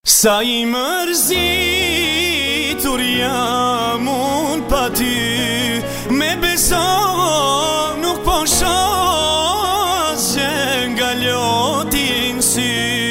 Sa I mërzitur jam unë pa ty, me beso nuk po shoh që nga lotin sy.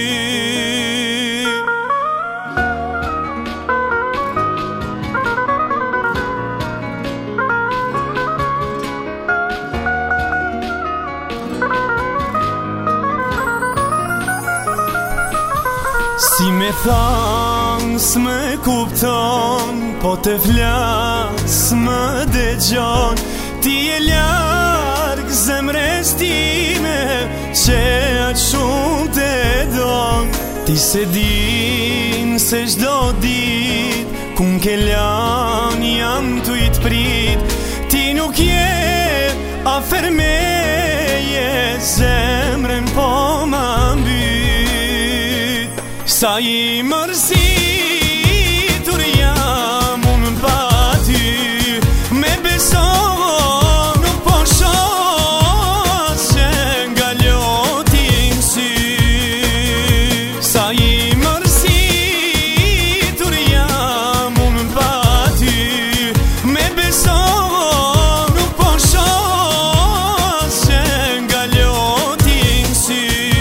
Si me thanë s'me kupton, po të flas më dëgjon. Ti e larg zemres time, që aq shumë të don. Ti se din se çdo dit, ku m'ke lan jam tu I t'prit. Ti nuk je afer meje, zemrën po ma mbyt. Sa I mërzitur jam unë pa ty, me beso nuk po shoh që nga lotin sy. Sa I mërzitur jam unë pa ty, me beso nuk po shoh që nga lotin sy.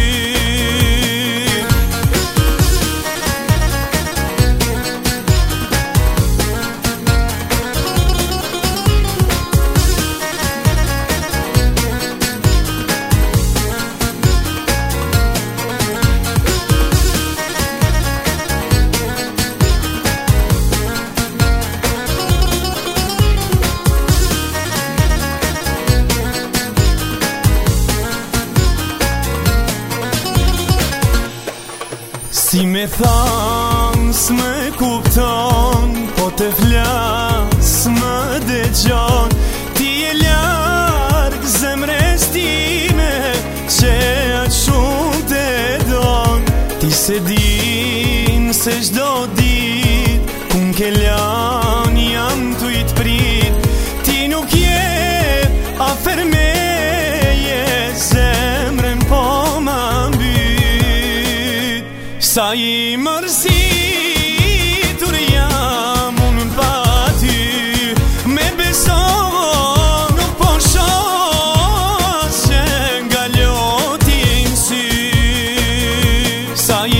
Si me thanë s'me kupton, po të flas më dëgjon. Ti e larg zemres time, që aq shumë të don. Ti se din se çdo dit, ku m'ke lan jam tu I t'prit. Ti nuk je afer meje, zemrën po ma mbyt. Sa I mërzitur jam unë pa ty, me beso nuk po shoh që nga lotin sy. Sa I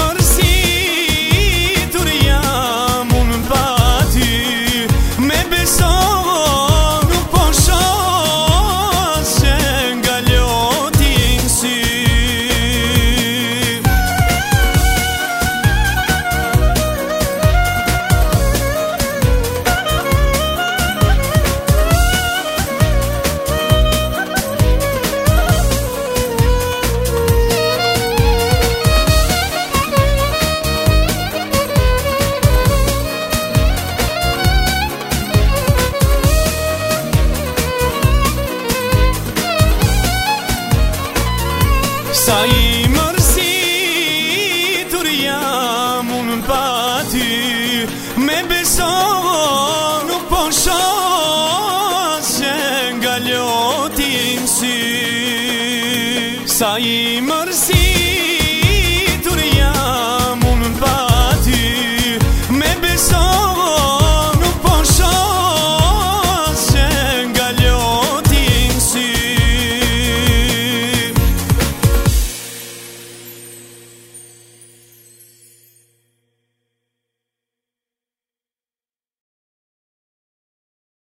mërzitur jam unë pa ty, me beso nuk po shoh që nga lotin sy. Sa I mërzitur jam unë pa ty, me beso nuk po shoh që nga lotin sy. Sa I